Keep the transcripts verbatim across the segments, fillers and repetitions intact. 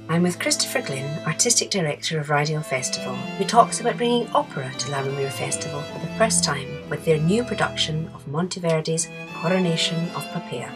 I'm with Christopher Glynn, Artistic Director of Rydale Festival, who talks about bringing opera to Lammermuir Festival for the first time with their new production of Monteverdi's Coronation of Poppea.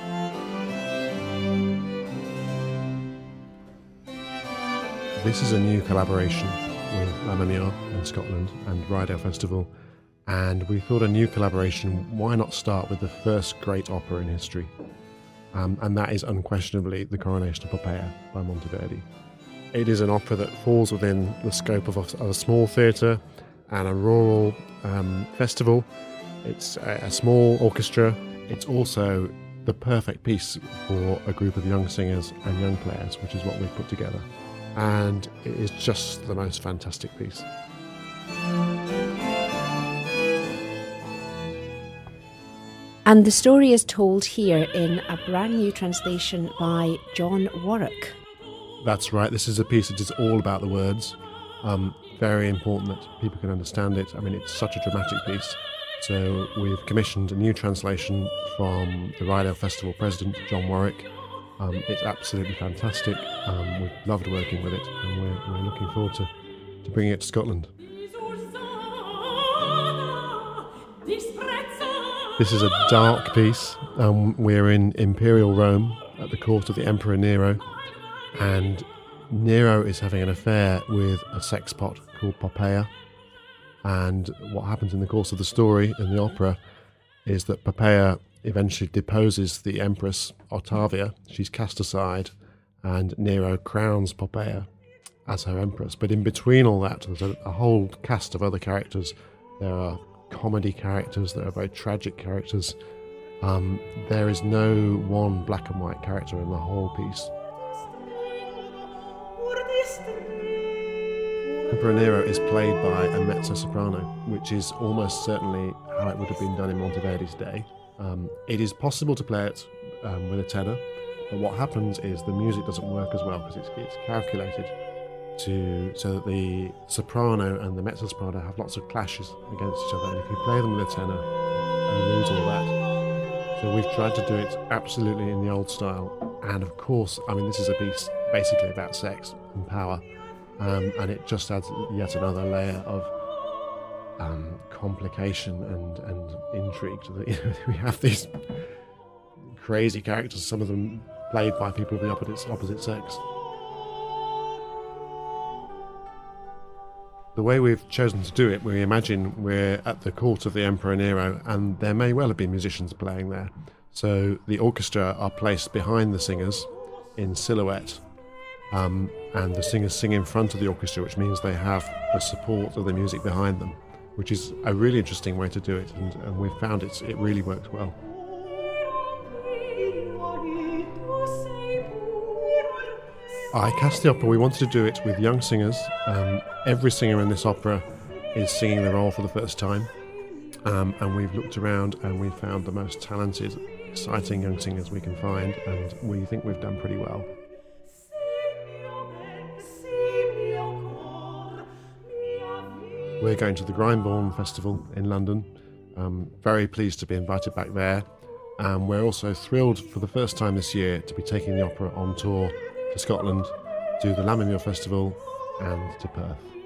This is a new collaboration with Lammermuir in Scotland and Rydale Festival, and we thought a new collaboration, why not start with the first great opera in history? Um, and that is unquestionably The Coronation of Poppea by Monteverdi. It is an opera that falls within the scope of a, of a small theatre and a rural um, festival. It's a, a small orchestra. It's also the perfect piece for a group of young singers and young players, which is what we've put together. And it is just the most fantastic piece. And the story is told here in a brand new translation by John Warwick. That's right, this is a piece that is all about the words. Um, very important that people can understand it. I mean, it's such a dramatic piece. So we've commissioned a new translation from the Rydale Festival president, John Warwick. Um, it's absolutely fantastic. Um, we've loved working with it, and we're, we're looking forward to, to bringing it to Scotland. This is a dark piece. Um, we're in Imperial Rome at the court of the Emperor Nero, and Nero is having an affair with a sexpot called Poppea. And what happens in the course of the story in the opera is that Poppea eventually deposes the Empress Octavia. She's cast aside, and Nero crowns Poppea as her empress. But in between all that, there's a, a whole cast of other characters. There are comedy characters, there are very tragic characters. Um, there is no one black and white character in the whole piece. Emperor Nero is played by a mezzo-soprano, which is almost certainly how it would have been done in Monteverdi's day. Um, it is possible to play it um, with a tenor, but what happens is the music doesn't work as well because it's, it's calculated to so that the soprano and the mezzo-soprano have lots of clashes against each other, and if you play them with a tenor, you lose all that. So we've tried to do it absolutely in the old style, and of course, I mean, this is a piece basically about sex and power, um, and it just adds yet another layer of um, complication and, and intrigue to the, you know, we have these crazy characters, some of them played by people of the opposite, opposite sex. The way we've chosen to do it, we imagine we're at the court of the Emperor Nero, and there may well have been musicians playing there. So the orchestra are placed behind the singers in silhouette, um, and the singers sing in front of the orchestra, which means they have the support of the music behind them, which is a really interesting way to do it, and, and we've found it's, it really works well. I cast the opera. We wanted to do it with young singers. Um, every singer in this opera is singing the role for the first time, um, and we've looked around and we've found the most talented, exciting young singers we can find, and we think we've done pretty well. We're going to the Glyndebourne Festival in London. Um, very pleased to be invited back there. Um, we're also thrilled for the first time this year to be taking the opera on tour to Scotland, to the Lammermuir Festival and to Perth.